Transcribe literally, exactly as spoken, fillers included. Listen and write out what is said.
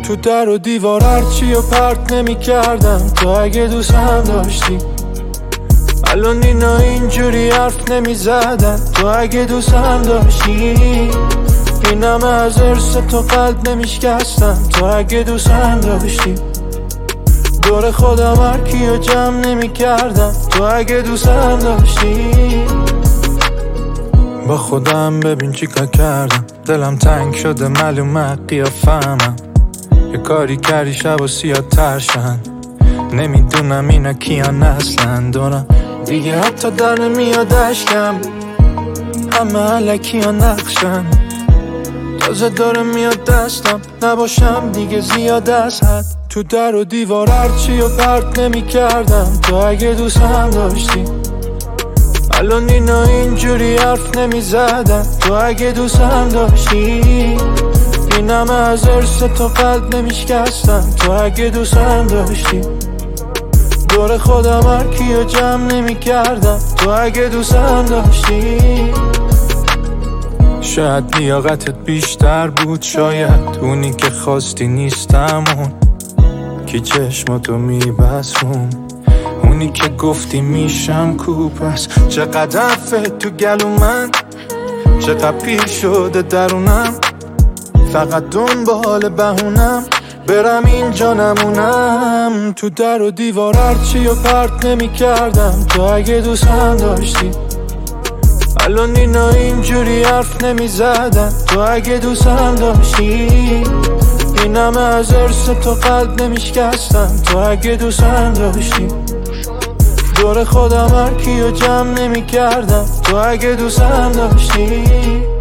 تو در و دیوار هرچی و پرت نمی کردم تو اگه دوستم داشتی. الان اینا اینجوری حرف نمی زدن تو اگه دوستم داشتی. اینم از ارث تو قلب نمی شکستم تو اگه دوستم داشتی. دور خودم هر کیو جمع نمی کردم تو اگه دوستم داشتی. با خودم ببین چیکار کردم، دلم تنگ شده معلومه قیافه‌مم. یه کاری کردی شب و سیاه ترشن، نمیدونم اینا کیان اصلا دارم دیگه حتی در نمیاد اشکم. همه علکی ها نقشن، تازه داره میاد دستم نباشم دیگه زیاد از حد. تو در و دیوار هرچی و پرت نمی کردم تو اگه دوستم داشتی. الان اینا اینجوری حرف نمی زدن تو اگه دوستم داشتی. اینم از ارث تو قلب نمی شکستم تو اگه دوستم داشتی. دور خودم هر کیو جمع نمی کردم تو اگه دوستم داشتی. شاید لیاقتت بیشتر بود، شاید اونی که خواستی نیستم، اون که چشماتو میبسون، اونی که گفتی میشم کو. پس چقدر حرفت تو گلو من، چقدر پیر شده درونم، فقط دنبال بهونم برم اینجا نمونم. تو در و دیوار هرچی و پرت نمی کردم تو اگه دوستم داشتی. الان اینا اینجوری حرف نمی زدن تو اگه دوستم داشتی. اینم از ارث تو قلب نمی شکستم تو اگه دوستم داشتی. دور خودم هر کیو جمع نمی کردم تو اگه دوستم داشتی.